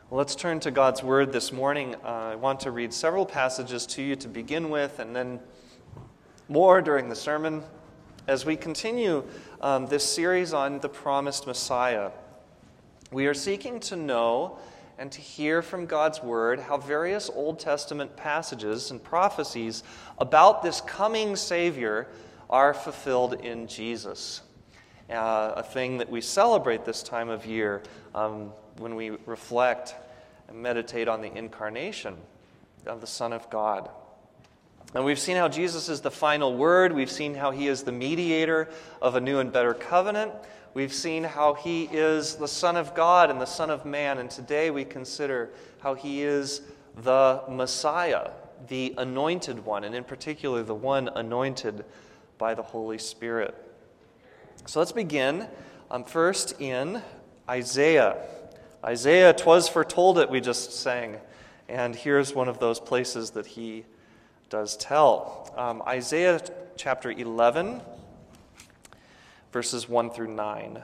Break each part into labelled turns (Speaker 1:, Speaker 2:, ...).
Speaker 1: Well, let's turn to God's Word this morning. I want to read several passages to you to begin with, and then more during the sermon as we continue this series on the promised Messiah. We are seeking to know and to hear from God's Word how various Old Testament passages and prophecies about this coming Savior are fulfilled in Jesus. A thing that we celebrate this time of year when we reflect and meditate on the incarnation of the Son of God. And we've seen how Jesus is the final word. We've seen how he is the mediator of a new and better covenant. We've seen how he is the Son of God and the Son of Man. And today we consider how he is the Messiah, the anointed one, and in particular the one anointed by the Holy Spirit. So let's begin first in Isaiah. Isaiah, 'twas foretold it, we just sang. And here's one of those places that he does tell. Isaiah chapter 11, verses 1 through 9.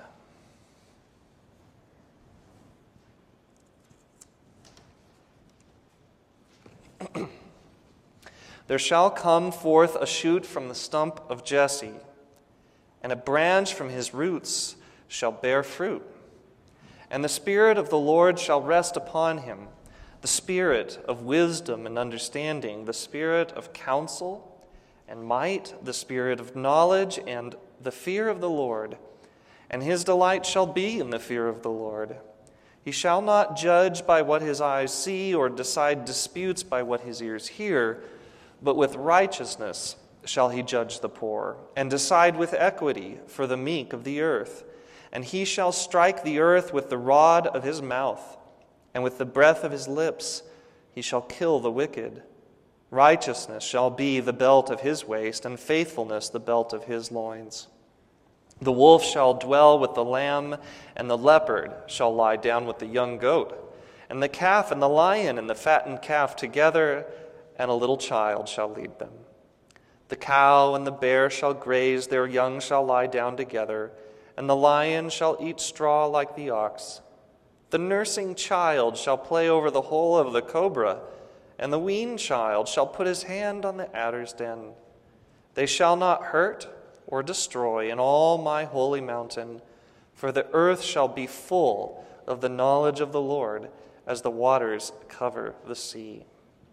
Speaker 1: There shall come forth a shoot from the stump of Jesse, and a branch from his roots shall bear fruit. And the Spirit of the Lord shall rest upon him, the Spirit of wisdom and understanding, the Spirit of counsel and might, the Spirit of knowledge and the fear of the Lord. And his delight shall be in the fear of the Lord. He shall not judge by what his eyes see, or decide disputes by what his ears hear, but with righteousness shall he judge the poor, and decide with equity for the meek of the earth. And he shall strike the earth with the rod of his mouth, and with the breath of his lips he shall kill the wicked. Righteousness shall be the belt of his waist, and faithfulness the belt of his loins. The wolf shall dwell with the lamb, and the leopard shall lie down with the young goat, and the calf and the lion and the fattened calf together, and a little child shall lead them. The cow and the bear shall graze, their young shall lie down together, and the lion shall eat straw like the ox. The nursing child shall play over the hole of the cobra, and the weaned child shall put his hand on the adder's den. They shall not hurt or destroy in all my holy mountain, for the earth shall be full of the knowledge of the Lord as the waters cover the sea.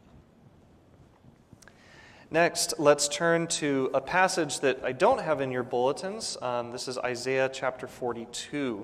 Speaker 1: Next, let's turn to a passage that I don't have in your bulletins. This is Isaiah chapter 42.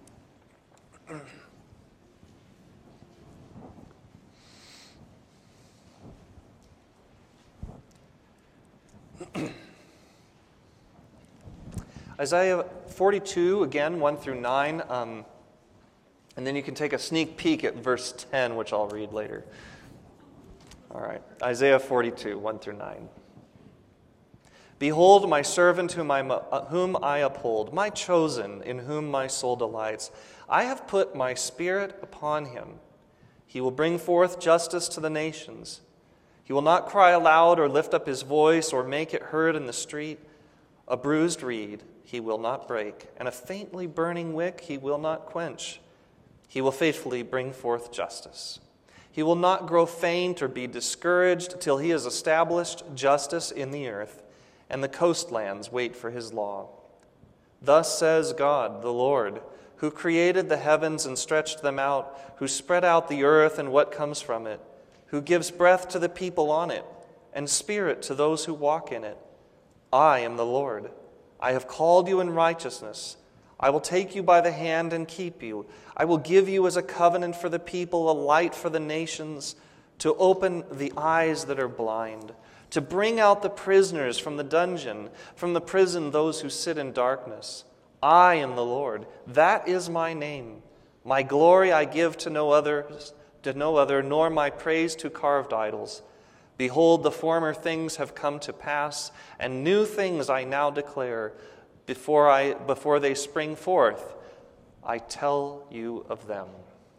Speaker 1: Isaiah 42, again, 1 through 9. And then you can take a sneak peek at verse 10, which I'll read later. All right, Isaiah 42, 1 through 9. Behold, my servant whom I uphold, my chosen, in whom my soul delights. I have put my spirit upon him. He will bring forth justice to the nations. He will not cry aloud or lift up his voice or make it heard in the street. A bruised reed he will not break, and a faintly burning wick he will not quench. He will faithfully bring forth justice. He will not grow faint or be discouraged till he has established justice in the earth, and the coastlands wait for his law. Thus says God, the Lord, who created the heavens and stretched them out, who spread out the earth and what comes from it, who gives breath to the people on it, and spirit to those who walk in it. I am the Lord. I have called you in righteousness. I will take you by the hand and keep you. I will give you as a covenant for the people, a light for the nations, to open the eyes that are blind, to bring out the prisoners from the dungeon, from the prison those who sit in darkness. I am the Lord. That is my name. My glory I give to no other, nor my praise to carved idols. Behold, the former things have come to pass, and new things I now declare. Before they spring forth, I tell you of them.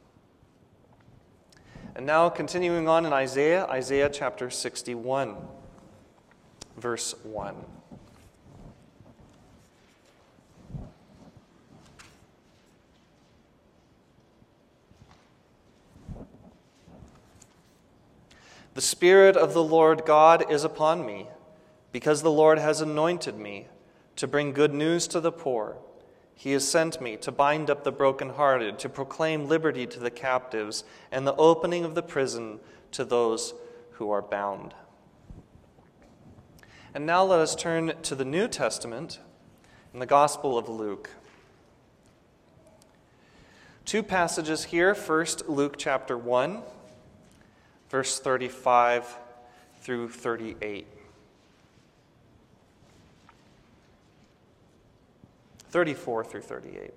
Speaker 1: And now continuing on in Isaiah chapter 61, verse 1. The Spirit of the Lord God is upon me, because the Lord has anointed me to bring good news to the poor. He has sent me to bind up the brokenhearted, to proclaim liberty to the captives, and the opening of the prison to those who are bound." And now let us turn to the New Testament in the Gospel of Luke. Two passages here. First, Luke chapter 1. Verse 35 through 38. 34 through 38.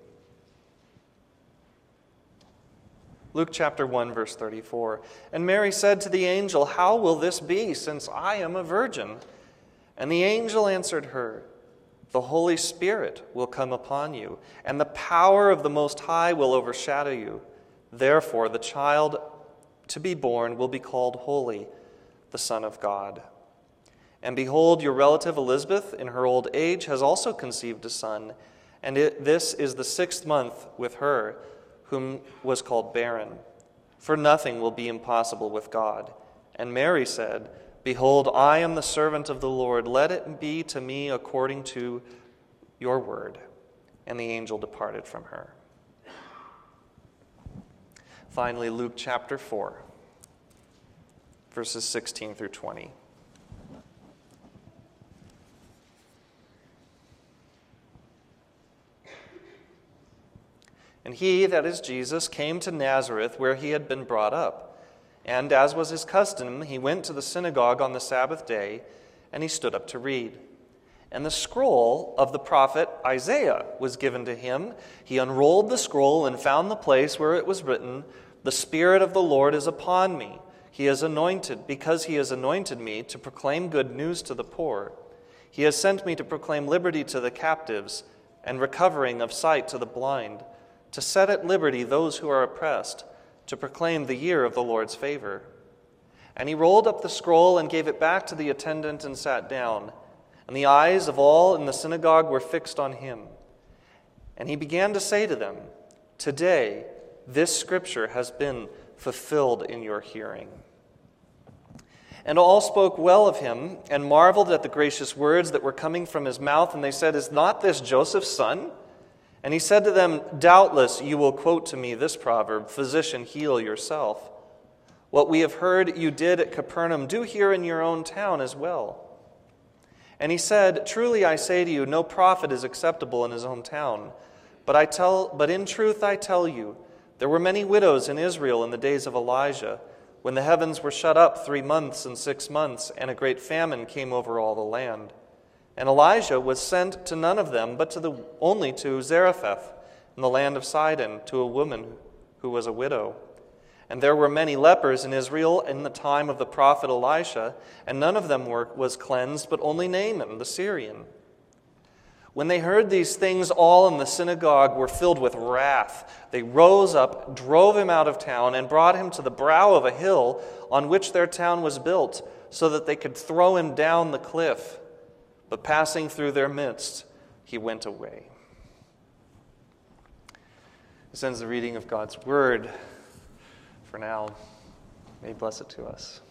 Speaker 1: Luke chapter 1, verse 34. "And Mary said to the angel, 'How will this be, since I am a virgin?' And the angel answered her, 'The Holy Spirit will come upon you, and the power of the Most High will overshadow you. Therefore the child to be born will be called Holy, the Son of God. And behold, your relative Elizabeth, in her old age, has also conceived a son, and this is the 6th month with her, whom was called barren. For nothing will be impossible with God.' And Mary said, 'Behold, I am the servant of the Lord. Let it be to me according to your word.' And the angel departed from her." Finally, Luke chapter 4, verses 16 through 20. "And he," that is Jesus, "came to Nazareth, where he had been brought up. And as was his custom, he went to the synagogue on the Sabbath day, and he stood up to read. And the scroll of the prophet Isaiah was given to him. He unrolled the scroll and found the place where it was written, 'The Spirit of the Lord is upon me. Because he has anointed me to proclaim good news to the poor. He has sent me to proclaim liberty to the captives and recovering of sight to the blind, to set at liberty those who are oppressed, to proclaim the year of the Lord's favor.' And he rolled up the scroll and gave it back to the attendant and sat down. And the eyes of all in the synagogue were fixed on him. And he began to say to them, 'Today this scripture has been fulfilled in your hearing.' And all spoke well of him and marveled at the gracious words that were coming from his mouth. And they said, 'Is not this Joseph's son?' And he said to them, 'Doubtless you will quote to me this proverb, "Physician, heal yourself. What we have heard you did at Capernaum, do here in your own town as well.' And he said, 'Truly I say to you, no prophet is acceptable in his own town. But in truth I tell you, there were many widows in Israel in the days of Elijah, when the heavens were shut up 3 months and 6 months, and a great famine came over all the land. And Elijah was sent to none of them, but only to Zarephath in the land of Sidon, to a woman who was a widow. And there were many lepers in Israel in the time of the prophet Elisha, and none of them was cleansed, but only Naaman the Syrian. When they heard these things, all in the synagogue were filled with wrath. They rose up, drove him out of town, and brought him to the brow of a hill on which their town was built, so that they could throw him down the cliff. But passing through their midst, he went away." This ends the reading of God's word. For now, may He bless it to us.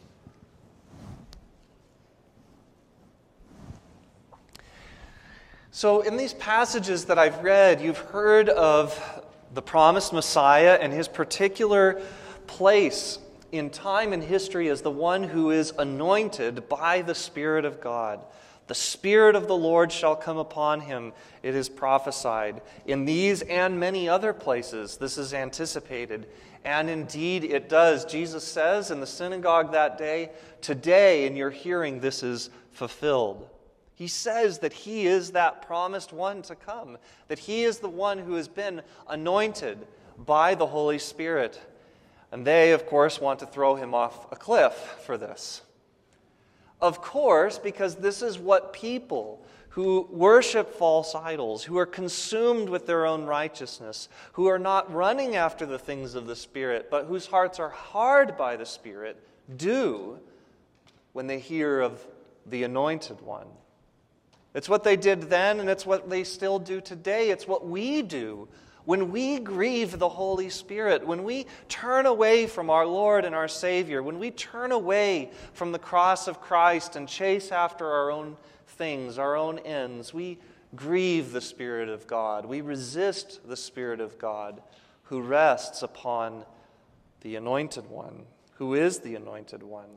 Speaker 1: So in these passages that I've read, you've heard of the promised Messiah and his particular place in time and history as the one who is anointed by the Spirit of God. The Spirit of the Lord shall come upon him, it is prophesied. In these and many other places, this is anticipated. And indeed it does. Jesus says in the synagogue that day, "Today in your hearing this is fulfilled." He says that he is that promised one to come, that he is the one who has been anointed by the Holy Spirit. And they, of course, want to throw him off a cliff for this. Of course, because this is what people who worship false idols, who are consumed with their own righteousness, who are not running after the things of the Spirit, but whose hearts are hard by the Spirit, do when they hear of the Anointed One. It's what they did then, and it's what they still do today. It's what we do When we grieve the Holy Spirit, when we turn away from our Lord and our Savior, when we turn away from the cross of Christ and chase after our own things, our own ends, we grieve the Spirit of God. We resist the Spirit of God who rests upon the Anointed One, who is the Anointed One.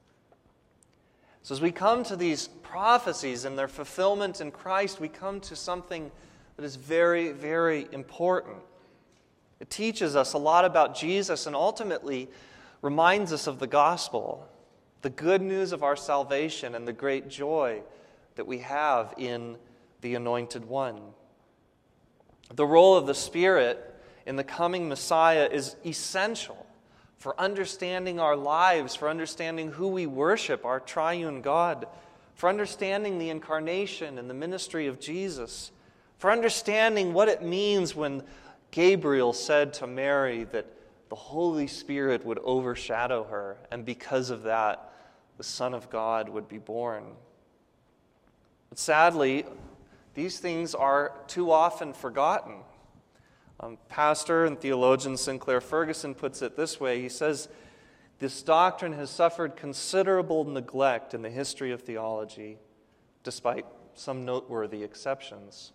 Speaker 1: So as we come to these prophecies and their fulfillment in Christ, we come to something that is very, very important. It teaches us a lot about Jesus and ultimately reminds us of the gospel, the good news of our salvation and the great joy that we have in the Anointed One. The role of the Spirit in the coming Messiah is essential for understanding our lives, for understanding who we worship, our triune God, for understanding the incarnation and the ministry of Jesus, for understanding what it means when Gabriel said to Mary that the Holy Spirit would overshadow her, and because of that, the Son of God would be born. But sadly, these things are too often forgotten. Pastor and theologian Sinclair Ferguson puts it this way. He says, "This doctrine has suffered considerable neglect in the history of theology, despite some noteworthy exceptions."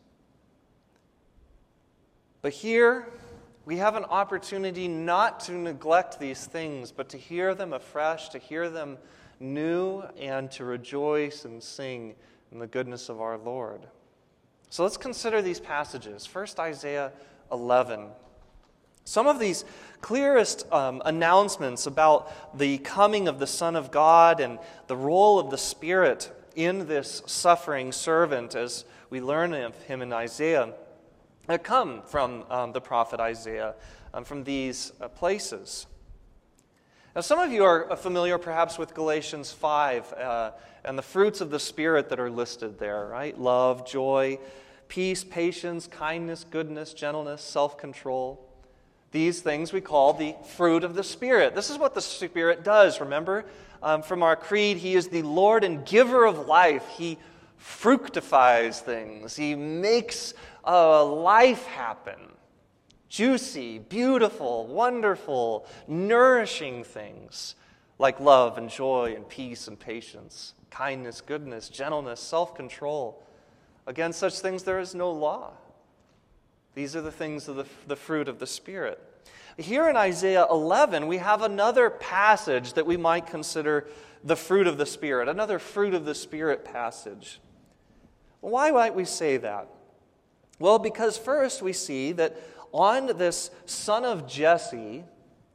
Speaker 1: But here, we have an opportunity not to neglect these things, but to hear them afresh, to hear them new, and to rejoice and sing in the goodness of our Lord. So let's consider these passages. First, Isaiah 11. Some of these clearest announcements about the coming of the Son of God and the role of the Spirit in this suffering servant, as we learn of him in Isaiah, come from the prophet Isaiah, from these places. Now, some of you are familiar perhaps with Galatians 5 and the fruits of the Spirit that are listed there, right? Love, joy, peace, patience, kindness, goodness, gentleness, self-control. These things we call the fruit of the Spirit. This is what the Spirit does, remember? From our creed, He is the Lord and giver of life. He fructifies things. He makes life happen. Juicy, beautiful, wonderful, nourishing things like love and joy and peace and patience, kindness, goodness, gentleness, self-control. Against such things there is no law. These are the things of the fruit of the Spirit. Here in Isaiah 11, we have another passage that we might consider the fruit of the Spirit, another fruit of the Spirit passage. Why might we say that? Well, because first we see that on this son of Jesse,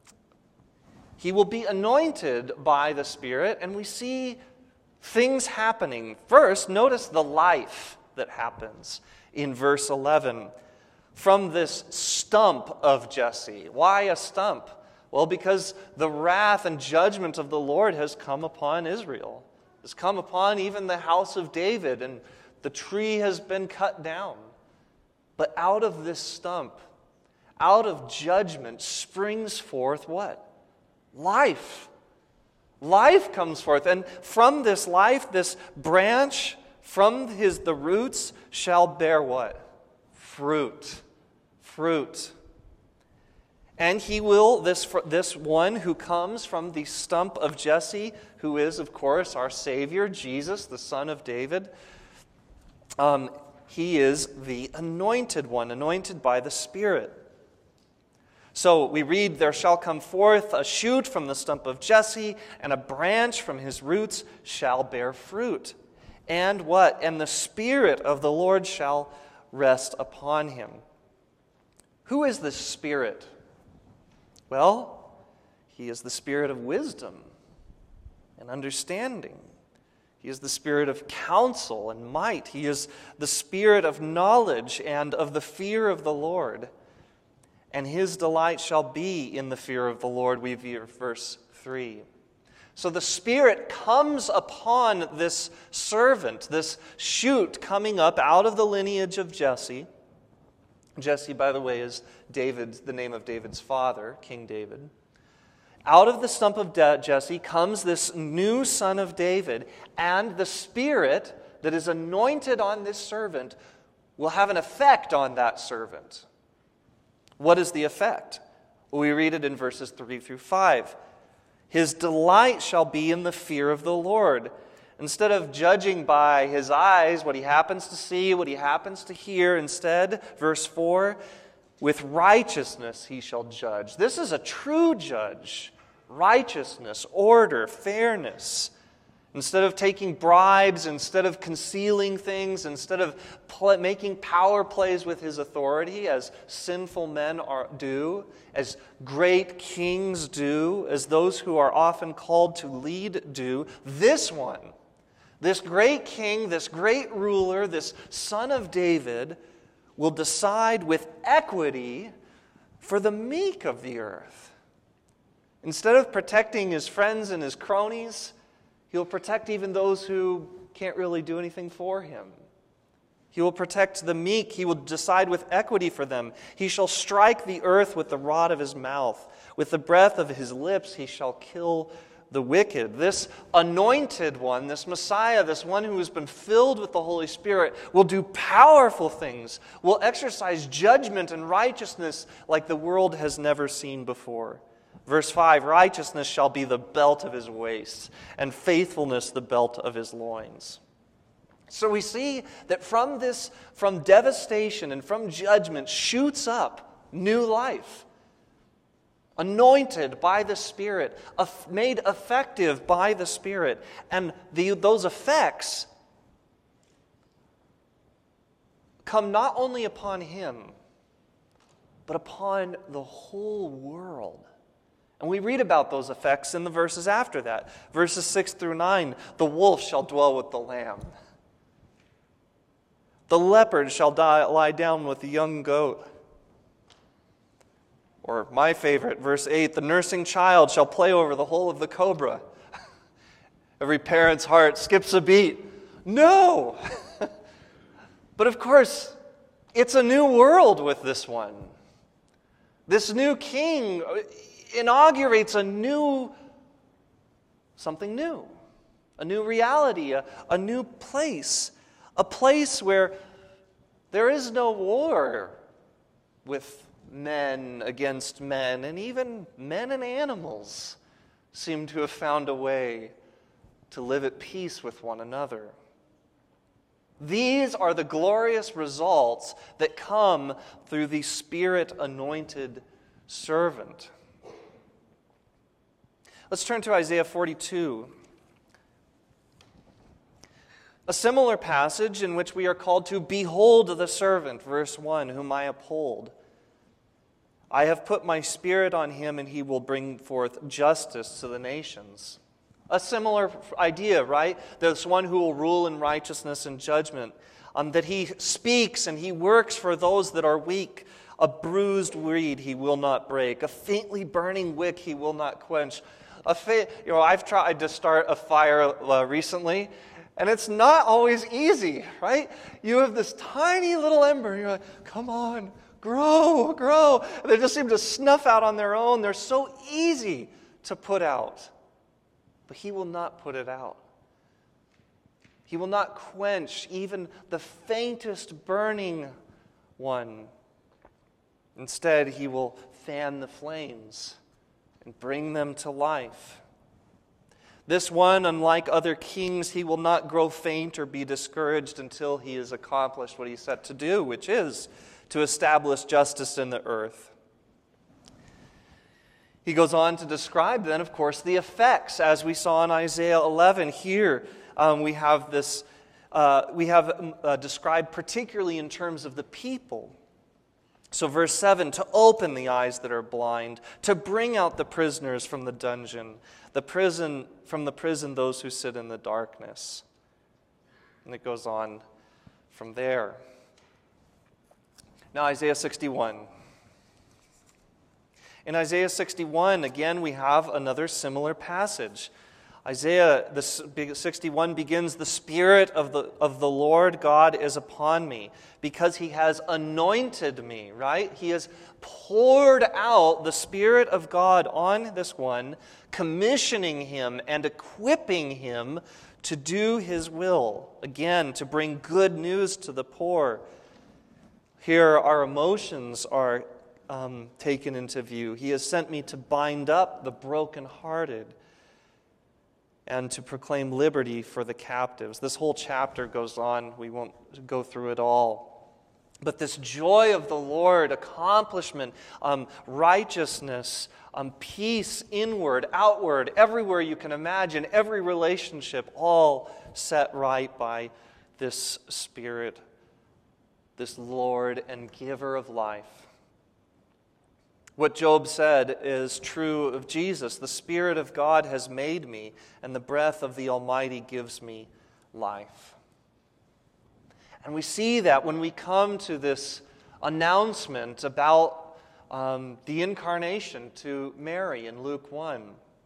Speaker 1: he will be anointed by the Spirit, and we see things happening. First, notice the life that happens in verse 11 from this stump of Jesse. Why a stump? Well, because the wrath and judgment of the Lord has come upon Israel, has come upon even the house of David, and the tree has been cut down. But out of this stump, out of judgment, springs forth what? Life. Life comes forth. And from this life, this branch, from the roots, shall bear what? Fruit. Fruit. And he will, this one who comes from the stump of Jesse, who is, of course, our Savior, Jesus, the Son of David, he is the anointed one, anointed by the Spirit. So we read, "There shall come forth a shoot from the stump of Jesse, and a branch from his roots shall bear fruit." And what? "And the Spirit of the Lord shall rest upon him." Who is the Spirit? Well, he is the Spirit of wisdom and understanding. He is the Spirit of counsel and might. He is the Spirit of knowledge and of the fear of the Lord. And his delight shall be in the fear of the Lord, we view verse 3. So the Spirit comes upon this servant, this shoot coming up out of the lineage of Jesse. Jesse, by the way, is the name of David's father, King David. Out of the stump of Jesse comes this new son of David, and the Spirit that is anointed on this servant will have an effect on that servant. What is the effect? Well, we read it in verses 3 through 5. His delight shall be in the fear of the Lord. Instead of judging by his eyes what he happens to see, what he happens to hear, instead, verse 4, with righteousness he shall judge. This is a true judge. Righteousness, order, fairness. Instead of taking bribes, instead of concealing things, instead of making power plays with his authority, as sinful men do, as great kings do, as those who are often called to lead do, this one, this great king, this great ruler, this son of David, will decide with equity for the meek of the earth. Instead of protecting his friends and his cronies, he'll protect even those who can't really do anything for him. He will protect the meek. He will decide with equity for them. He shall strike the earth with the rod of his mouth. With the breath of his lips he shall kill the wicked. This anointed one, this Messiah, this one who has been filled with the Holy Spirit, will do powerful things, will exercise judgment and righteousness like the world has never seen before. Verse 5, righteousness shall be the belt of his waist, and faithfulness the belt of his loins. So we see that from devastation and from judgment shoots up new life. Anointed by the Spirit, made effective by the Spirit. And those effects come not only upon him, but upon the whole world. And we read about those effects in the verses after that. Verses 6 through 9, the wolf shall dwell with the lamb. The leopard shall lie down with the young goat. Or my favorite, verse 8, the nursing child shall play over the hole of the cobra. Every parent's heart skips a beat. No! But of course, it's a new world with this one. This new king inaugurates something new, a new reality, a new place, a place where there is no war with men against men, and even men and animals seem to have found a way to live at peace with one another. These are the glorious results that come through the Spirit-anointed servant. Let's turn to Isaiah 42. A similar passage in which we are called to behold the servant, verse 1, whom I uphold. I have put my Spirit on him, and he will bring forth justice to the nations. A similar idea, right? There's one who will rule in righteousness and judgment. That he speaks and he works for those that are weak. A bruised reed he will not break. A faintly burning wick he will not quench. I've tried to start a fire recently, and it's not always easy, right? You have this tiny little ember, and you're like, come on, grow, grow. And they just seem to snuff out on their own. They're so easy to put out. But he will not put it out. He will not quench even the faintest burning one. Instead, he will fan the flames and bring them to life. This one, unlike other kings, he will not grow faint or be discouraged until he has accomplished what he's set to do, which is to establish justice in the earth. He goes on to describe then, of course, the effects, as we saw in Isaiah 11. Here we have this. Described particularly in terms of the people. So verse 7, to open the eyes that are blind, to bring out the prisoners from the dungeon, from the prison those who sit in the darkness. And it goes on from there. Now Isaiah 61. In Isaiah 61, again, we have another similar passage. Isaiah 61 begins, the Spirit of the Lord God is upon me, because he has anointed me, right? He has poured out the Spirit of God on this one, commissioning him and equipping him to do his will. Again, to bring good news to the poor. Here our emotions are taken into view. He has sent me to bind up the brokenhearted and to proclaim liberty for the captives. This whole chapter goes on. We won't go through it all. But this joy of the Lord, accomplishment, righteousness, peace, inward, outward, everywhere you can imagine, every relationship, all set right by this Spirit, this Lord and giver of life. What Job said is true of Jesus. The Spirit of God has made me, and the breath of the Almighty gives me life. And we see that when we come to this announcement about the incarnation to Mary in Luke 1.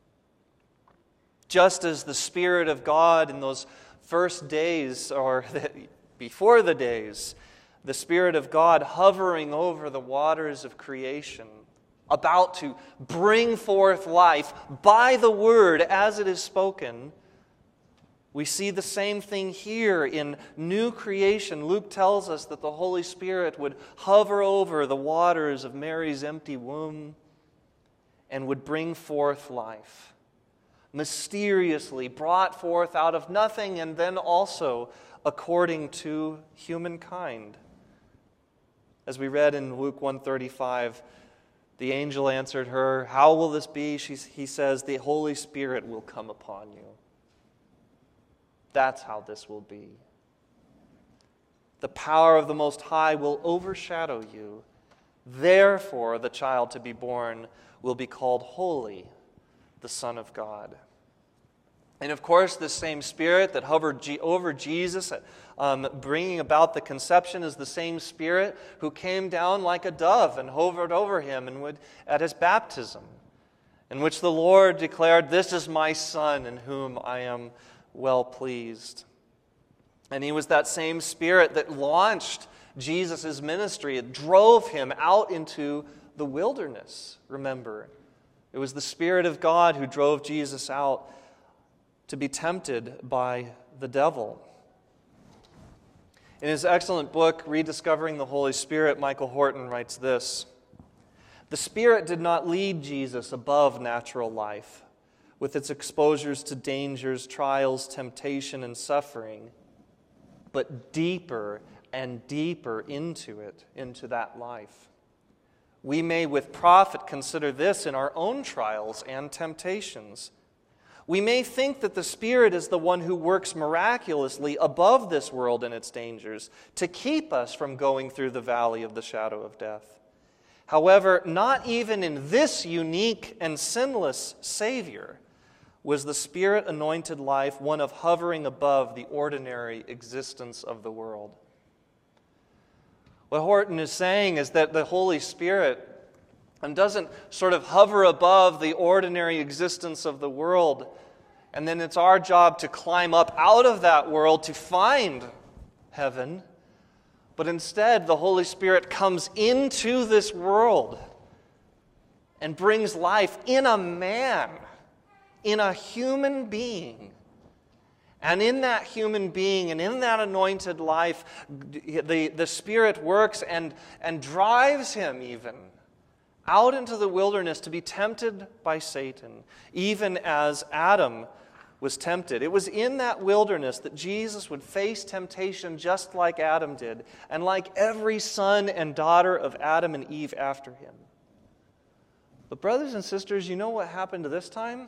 Speaker 1: Just as the Spirit of God in those first days, or before the days, the Spirit of God hovering over the waters of creation, about to bring forth life by the word as it is spoken, we see the same thing here in new creation. Luke tells us that the Holy Spirit would hover over the waters of Mary's empty womb and would bring forth life, mysteriously brought forth out of nothing, and then also according to humankind. As we read in Luke 1:35, the angel answered her, "How will this be?" He says, "The Holy Spirit will come upon you." That's how this will be. The power of the Most High will overshadow you. Therefore, the child to be born will be called Holy, the Son of God. And of course, this same Spirit that hovered over Jesus, bringing about the conception, is the same Spirit who came down like a dove and hovered over him at his baptism, in which the Lord declared, "This is my Son in whom I am well pleased." And he was that same Spirit that launched Jesus' ministry. It drove him out into the wilderness, remember. It was the Spirit of God who drove Jesus out to be tempted by the devil. In his excellent book, Rediscovering the Holy Spirit, Michael Horton writes this: "The Spirit did not lead Jesus above natural life, with its exposures to dangers, trials, temptation, and suffering, but deeper and deeper into it, into that life. We may with profit consider this in our own trials and temptations. We may think that the Spirit is the one who works miraculously above this world and its dangers to keep us from going through the valley of the shadow of death. However, not even in this unique and sinless Savior was the Spirit-anointed life one of hovering above the ordinary existence of the world." What Horton is saying is that the Holy Spirit doesn't sort of hover above the ordinary existence of the world, and then it's our job to climb up out of that world to find heaven. But instead, the Holy Spirit comes into this world and brings life in a man, in a human being. And in that human being and in that anointed life, the Spirit works and drives him even out into the wilderness to be tempted by Satan, even as Adam was tempted. It was in that wilderness that Jesus would face temptation just like Adam did, and like every son and daughter of Adam and Eve after him. But brothers and sisters, you know what happened this time?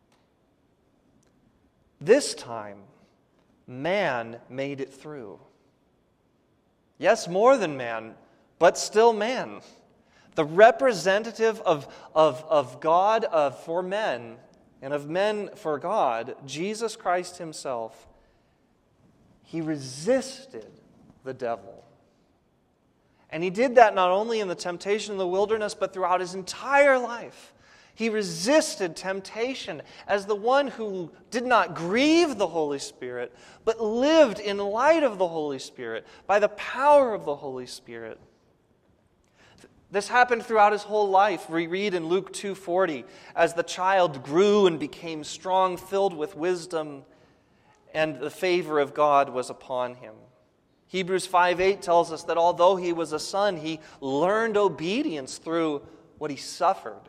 Speaker 1: This time, man made it through. Yes, more than man, but still man. The representative of God for men and of men for God, Jesus Christ himself, he resisted the devil. And he did that not only in the temptation in the wilderness, but throughout his entire life. He resisted temptation as the one who did not grieve the Holy Spirit, but lived in light of the Holy Spirit, by the power of the Holy Spirit. This happened throughout his whole life. We read in Luke 2:40, as the child grew and became strong, filled with wisdom, and the favor of God was upon him. Hebrews 5:8 tells us that although he was a son, he learned obedience through what he suffered.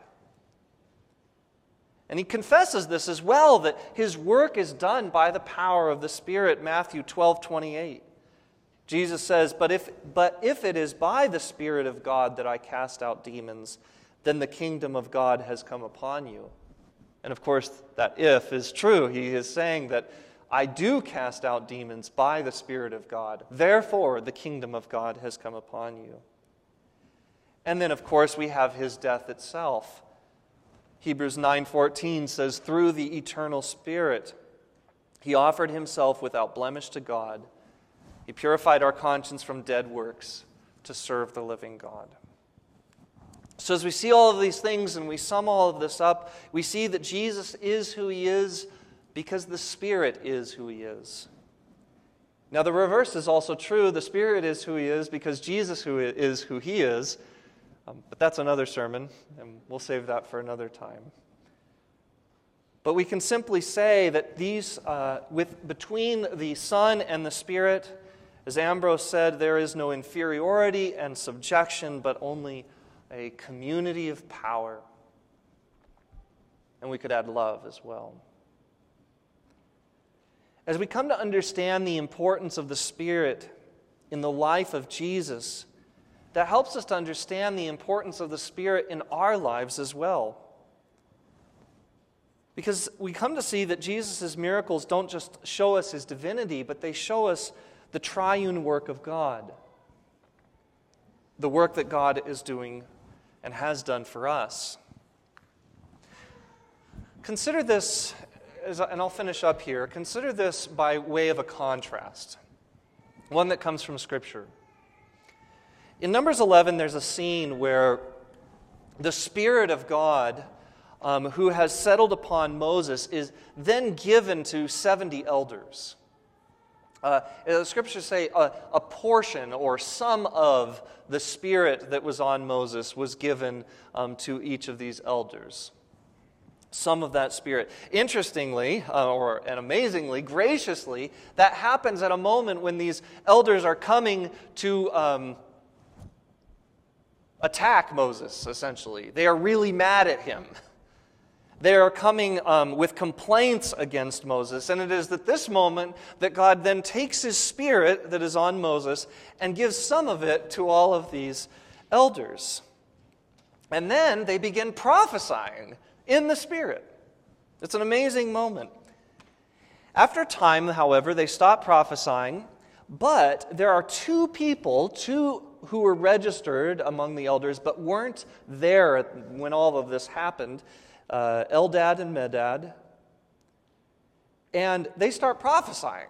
Speaker 1: And he confesses this as well, that his work is done by the power of the Spirit, Matthew 12:28. Jesus says, but if it is by the Spirit of God that I cast out demons, then the kingdom of God has come upon you. And of course, that if is true. He is saying that I do cast out demons by the Spirit of God. Therefore, the kingdom of God has come upon you. And then, of course, we have his death itself. Hebrews 9:14 says, through the eternal Spirit, he offered himself without blemish to God. He purified our conscience from dead works to serve the living God. So as we see all of these things and we sum all of this up, we see that Jesus is who he is because the Spirit is who he is. Now the reverse is also true. The Spirit is who he is because Jesus is who he is. But that's another sermon, and we'll save that for another time. But we can simply say that between the Son and the Spirit, as Ambrose said, there is no inferiority and subjection, but only a community of power. And we could add love as well. As we come to understand the importance of the Spirit in the life of Jesus, that helps us to understand the importance of the Spirit in our lives as well. Because we come to see that Jesus' miracles don't just show us his divinity, but they show us the triune work of God. The work that God is doing and has done for us. Consider this, and I'll finish up here, consider this by way of a contrast. One that comes from Scripture. In Numbers 11, there's a scene where the Spirit of God, who has settled upon Moses, is then given to 70 elders. The Scriptures say a portion or some of the Spirit that was on Moses was given to each of these elders. Some of that Spirit. Interestingly, and amazingly, graciously, that happens at a moment when these elders are coming to attack Moses, essentially. They are really mad at him. They are coming with complaints against Moses, and it is at this moment that God then takes his Spirit that is on Moses and gives some of it to all of these elders. And then they begin prophesying in the Spirit. It's an amazing moment. After a time, however, they stop prophesying, but there are two who were registered among the elders but weren't there when all of this happened, Eldad and Medad, and they start prophesying.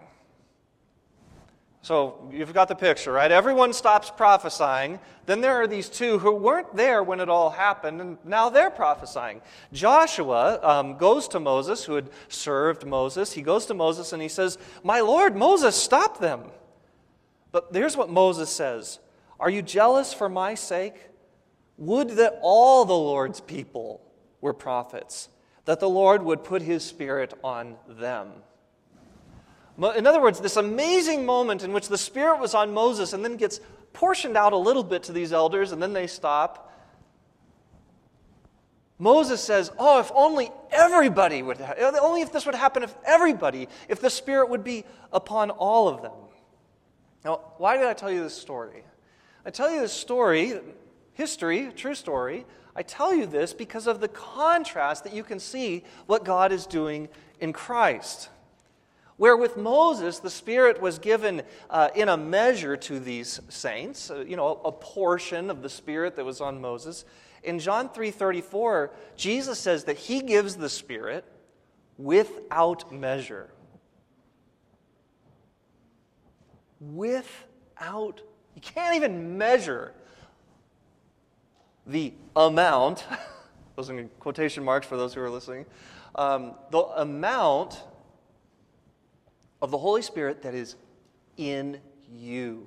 Speaker 1: So you've got the picture, right? Everyone stops prophesying. Then there are these two who weren't there when it all happened, and now they're prophesying. Joshua goes to Moses, who had served Moses. He goes to Moses and he says, "My Lord, Moses, stop them." But here's what Moses says. "Are you jealous for my sake? Would that all the Lord's people were prophets, that the Lord would put his Spirit on them." In other words, this amazing moment in which the Spirit was on Moses and then gets portioned out a little bit to these elders and then they stop. Moses says, "Oh, if only everybody would, only if this would happen, if the Spirit would be upon all of them." Now, why did I tell you this story? I tell you this story, history, true story. I tell you this because of the contrast that you can see what God is doing in Christ. Where with Moses, the Spirit was given in a measure to these saints, a portion of the Spirit that was on Moses. In John 3:34, Jesus says that he gives the Spirit without measure. Without, you can't even measure the amount, those are quotation marks for those who are listening, the amount of the Holy Spirit that is in you.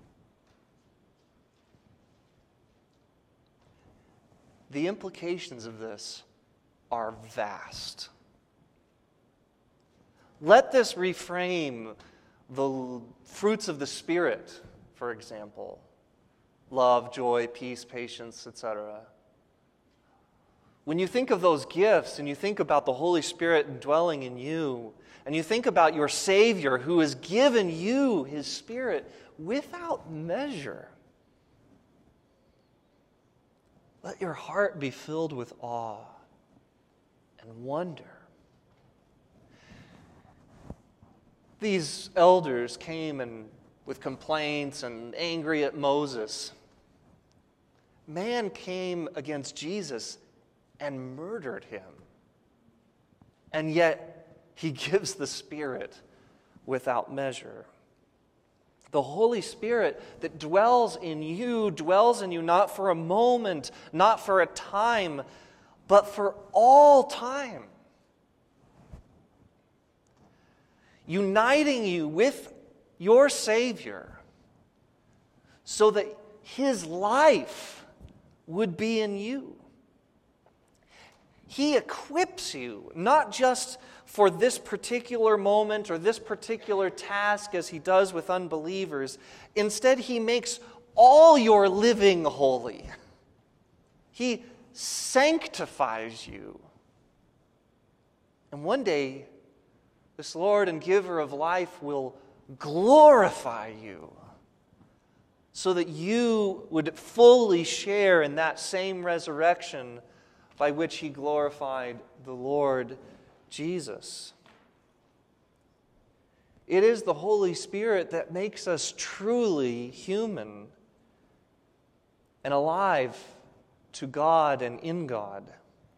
Speaker 1: The implications of this are vast. Let this reframe the fruits of the Spirit, for example, love, joy, peace, patience, etc. When you think of those gifts and you think about the Holy Spirit dwelling in you, and you think about your Savior who has given you His Spirit without measure, let your heart be filled with awe and wonder. These elders came with complaints and angry at Moses. Man came against Jesus and murdered him. And yet, He gives the Spirit without measure. The Holy Spirit that dwells in you not for a moment, not for a time, but for all time. Uniting you with your Savior so that His life would be in you. He equips you, not just for this particular moment or this particular task as He does with unbelievers. Instead, He makes all your living holy. He sanctifies you. And one day, this Lord and giver of life will glorify you so that you would fully share in that same resurrection by which He glorified the Lord Jesus. It is the Holy Spirit that makes us truly human and alive to God and in God.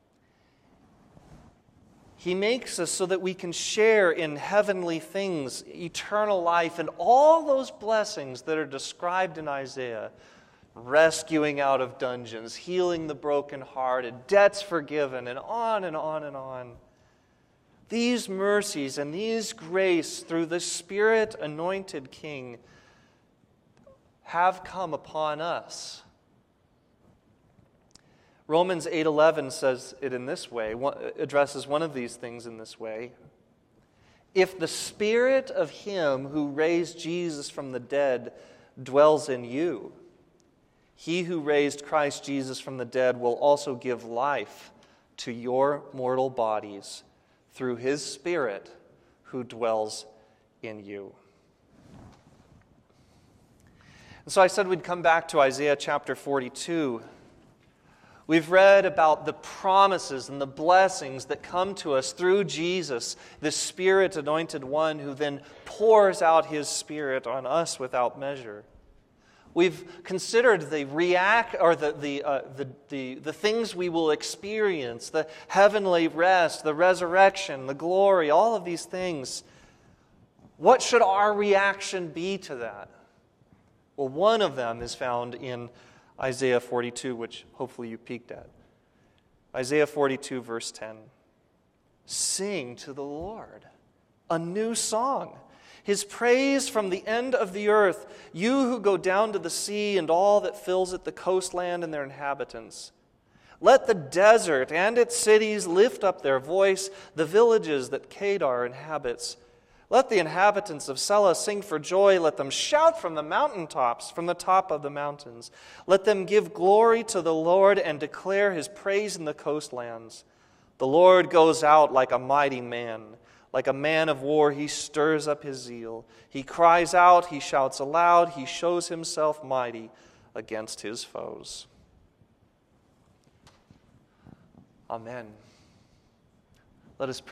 Speaker 1: He makes us so that we can share in heavenly things, eternal life, and all those blessings that are described in Isaiah. Rescuing out of dungeons, healing the brokenhearted, debts forgiven, and on and on and on. These mercies and these grace through the Spirit-anointed King have come upon us. Romans 8:11 says it in this way, addresses one of these things in this way. If the Spirit of Him who raised Jesus from the dead dwells in you, He who raised Christ Jesus from the dead will also give life to your mortal bodies through His Spirit who dwells in you. And so I said we'd come back to Isaiah chapter 42. We've read about the promises and the blessings that come to us through Jesus, the Spirit-anointed one who then pours out His Spirit on us without measure. We've considered the things we will experience, the heavenly rest, the resurrection, the glory, all of these things. What should our reaction be to that? Well, one of them is found in Isaiah 42, which hopefully you peeked at. Isaiah 42, verse 10. Sing to the Lord a new song, His praise from the end of the earth, you who go down to the sea and all that fills it, the coastland and their inhabitants. Let the desert and its cities lift up their voice, the villages that Kedar inhabits. Let the inhabitants of Selah sing for joy. Let them shout from the mountaintops, from the top of the mountains. Let them give glory to the Lord and declare His praise in the coastlands. The Lord goes out like a mighty man. Like a man of war, He stirs up His zeal. He cries out, He shouts aloud, He shows Himself mighty against His foes. Amen. Let us pray.